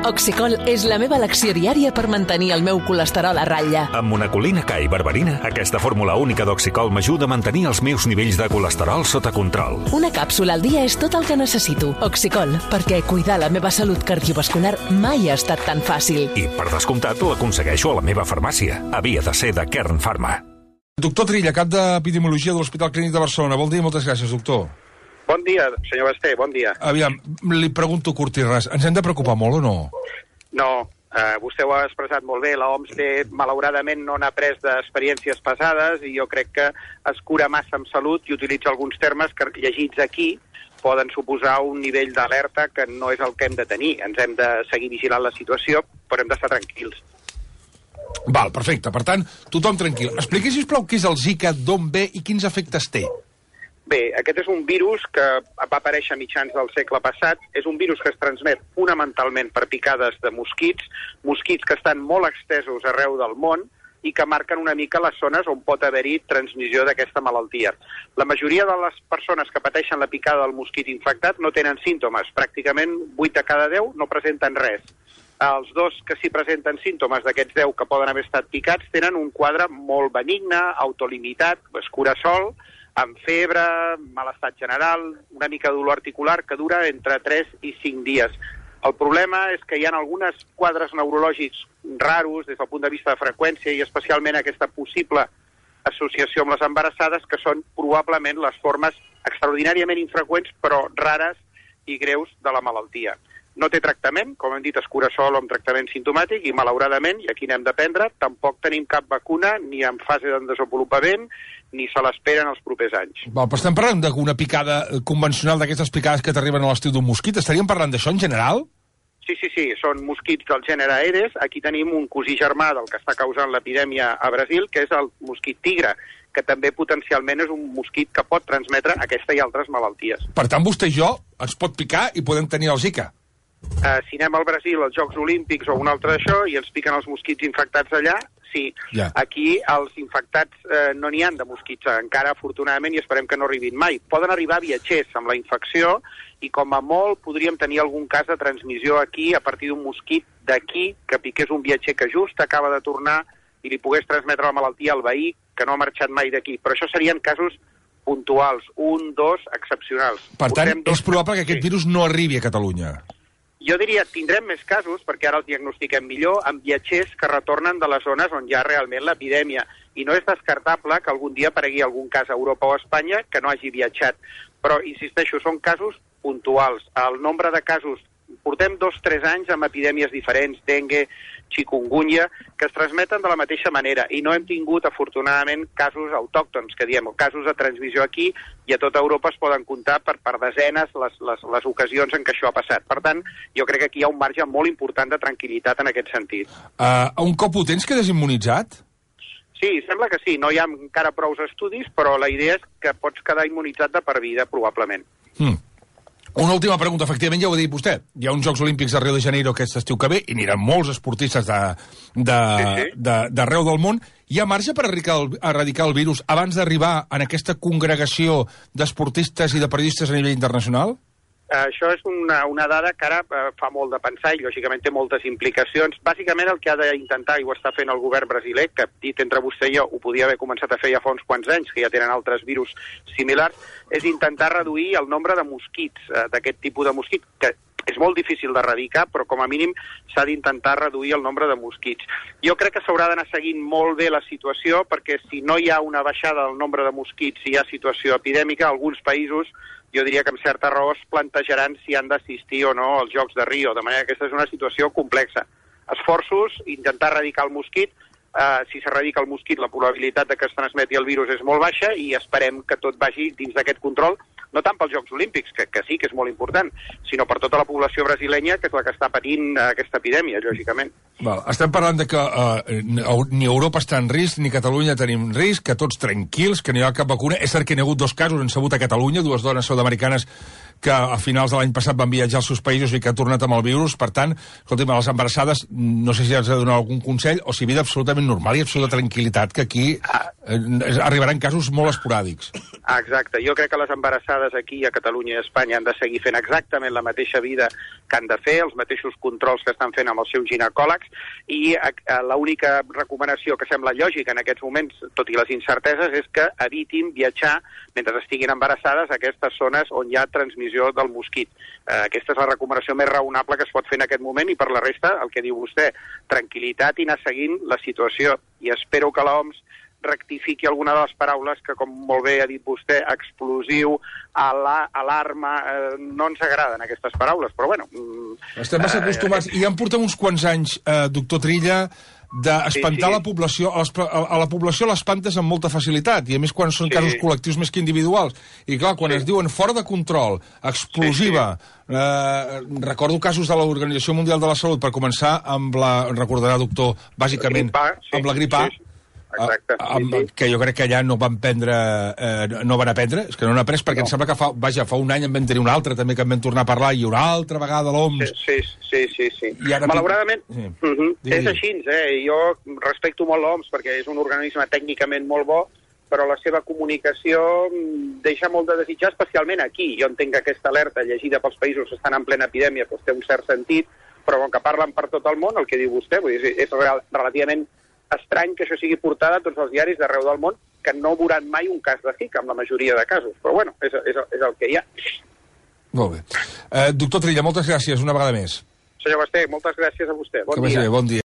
Oxicol és la meva elecció diària per mantenir el meu colesterol a ratlla. Amb monacolina K i berberina, aquesta fórmula única d'Oxicol m'ajuda a mantenir els meus nivells de colesterol sota control. Una càpsula al dia és tot el que necessito. Oxicol, perquè cuidar la meva salut cardiovascular mai ha estat tan fàcil. I, per descomptat, l'aconsegueixo a la meva farmàcia. Havia de ser de Kern Pharma. Doctor Trilla, cap d'Epidemiologia de l'Hospital Clínic de Barcelona. Bon dia i moltes gràcies, doctor. Bon dia, senyor Basté, bon dia. Aviam, li pregunto curt i ras. Ens hem de preocupar molt o no? No, vostè ho ha expressat molt bé. L'OMS malauradament no n'ha pres d'experiències passades i jo crec que es cura massa amb salut i utilitza alguns termes que, llegits aquí, poden suposar un nivell d'alerta que no és el que hem de tenir. Ens hem de seguir vigilant la situació, però hem d'estar tranquils. Val, perfecte. Per tant, tothom tranquil. Expliqui, sisplau, què és el Zika, d'on ve i quins efectes té. Bé, aquest és un virus que va aparèixer a mitjans del segle passat. És un virus que es transmet fonamentalment per picades de mosquits que estan molt estesos arreu del món i que marquen una mica les zones on pot haver-hi transmissió d'aquesta malaltia. La majoria de les persones que pateixen la picada del mosquit infectat no tenen símptomes. Pràcticament 8 de cada 10 no presenten res. Els 2 que sí presenten símptomes d'aquests 10 que poden haver estat picats tenen un quadre molt benigne, autolimitat, es cura sol, amb febre, mal estat general, una mica de dolor articular que dura entre 3 i 5 dies. El problema és que hi ha algunes quadres neurològics raros des del punt de vista de freqüència i especialment aquesta possible associació amb les embarassades que són probablement les formes extraordinàriament infreqüents però rares i greus de la malaltia. No té tractament, com hem dit, es cura sol amb tractament simptomàtic i, malauradament, i aquí n'hem de prendre, tampoc tenim cap vacuna ni en fase de desenvolupament ni se l'esperen els propers anys. Val, però estem parlant d'una picada convencional d'aquestes picades que t'arriben a l'estiu d'un mosquit? Estaríem parlant d'això en general? Sí, són mosquits del gènere Aedes. Aquí tenim un cosí germà del que està causant l'epidèmia a Brasil, que és el mosquit tigre, que també potencialment és un mosquit que pot transmetre aquesta i altres malalties. Per tant, vostè i jo ens pot picar i podem tenir el Zika? Si anem al Brasil als Jocs Olímpics o un altre d'això i ens piquen els mosquits infectats allà, sí. Ja. Aquí els infectats no n'hi han de mosquits encara, afortunadament, i esperem que no arribin mai. Poden arribar viatgers amb la infecció i com a molt podríem tenir algun cas de transmissió aquí a partir d'un mosquit d'aquí que piqués un viatger que just acaba de tornar i li pogués transmetre la malaltia al veí que no ha marxat mai d'aquí. Però això serien casos puntuals, 1, 2, excepcionals. Per tant, és probable que aquest virus no arribi a Catalunya. Jo diria que tindrem més casos, perquè ara els diagnostiquem millor, amb viatgers que retornen de les zones on hi ha realment l'epidèmia. I no és descartable que algun dia aparegui algun cas a Europa o a Espanya que no hagi viatjat. Però, insisteixo, són casos puntuals. El nombre de casos, portem 2-3 anys amb epidèmies diferents, dengue, chikungunya, que es transmeten de la mateixa manera i no hem tingut, afortunadament, casos autòctons, que diem, casos de transmissió aquí i a tota Europa es poden comptar per desenes les ocasions en què això ha passat. Per tant, jo crec que aquí hi ha un marge molt important de tranquil·litat en aquest sentit. Un cop ho tens, quedes immunitzat? Sí, sembla que sí. No hi ha encara prou estudis, però la idea és que pots quedar immunitzat de per vida, probablement. Una última pregunta, efectivament, ja ho ha dit vostè. Hi ha uns Jocs Olímpics a Rio de Janeiro aquest estiu que ve i aniran molts esportistes d'arreu del món. Hi ha marge per erradicar el virus abans d'arribar en aquesta congregació d'esportistes i de periodistes a nivell internacional? Això és una dada que ara fa molt de pensar i, lògicament, té moltes implicacions. Bàsicament, el que ha d'intentar, i ho està fent el govern brasiler, que, dit entre vostè i jo, ho podia haver començat a fer ja fa uns quants anys, que ja tenen altres virus similars, és intentar reduir el nombre de mosquits, d'aquest tipus de mosquit, que és molt difícil d'erradicar, però com a mínim s'ha d'intentar reduir el nombre de mosquits. Jo crec que s'haurà d'anar seguint molt bé la situació, perquè si no hi ha una baixada del nombre de mosquits, si hi ha situació epidèmica, alguns països, jo diria que amb certa raó es plantejaran si han d'assistir o no als Jocs de Rio, de manera que aquesta és una situació complexa. Esforços, intentar erradicar el mosquit, si s'erradica el mosquit la probabilitat de que es transmeti el virus és molt baixa i esperem que tot vagi dins d'aquest control, no tant pels Jocs Olímpics, que sí que és molt important, sinó per tota la població brasilenya, que és la que està patint aquesta epidèmia, lògicament. Estem parlant de que ni Europa està en risc, ni Catalunya tenim risc, que tots tranquils, que no hi ha cap vacuna. És cert que hi ha hagut 2 casos, han sabut a Catalunya, 2 dones sud-americanes que a finals de l'any passat van viatjar als seus països i que ha tornat amb el virus. Per tant, escolti'm, a les embarassades, no sé si has de donar algun consell o si vida absolutament normal i absoluta tranquil·litat, que aquí arribaran casos molt esporàdics. Exacte. Jo crec que les embarassades aquí a Catalunya i a Espanya han de seguir fent exactament la mateixa vida que han de fer, els mateixos controls que estan fent amb els seus ginecòlegs, i l'única recomanació que sembla lògica en aquests moments, tot i les incerteses, és que evitin viatjar mentre estiguin embarassades a aquestes zones on hi ha transmissió del mosquit. Aquesta és la recomanació més raonable que es pot fer en aquest moment, i per la resta, el que diu vostè, tranquil·litat i anar seguint la situació. I espero que l'OMS rectifiqui alguna de les paraules que, com molt bé ha dit vostè, explosiu, alarma, no ens agraden aquestes paraules, però bueno... Estem massa acostumats, i ja en portem uns quants anys, doctor Trilla, d'espantar la població. A la població l'espantes amb molta facilitat, i a més quan són casos col·lectius més que individuals. I clar, quan es diuen fora de control, explosiva... recordo casos de l'Organització Mundial de la Salut, per començar amb recordarà, doctor, bàsicament, amb la grip A, exacte, que jo crec que allà no van aprendre, és que no han après, perquè em sembla que fa un any en vam tenir un altre també que en vam tornar a parlar, i una altra vegada l'OMS. Sí. Malauradament, és així, jo respecto molt l'OMS perquè és un organisme tècnicament molt bo, però la seva comunicació deixa molt de desitjar, especialment aquí. Jo entenc que aquesta alerta llegida pels països que estan en plena epidèmia doncs té un cert sentit, però com que parlen per tot el món, el que diu vostè, vull dir, és relativament estrany que això sigui portada a tots els diaris d'arreu del món, que no veuran mai un cas de Zika, amb la majoria de casos. Però bueno, és el que hi ha. Molt bé. Doctor Trilla, moltes gràcies una vegada més. Senyor Basté, moltes gràcies a vostè. Bon dia. Bon dia.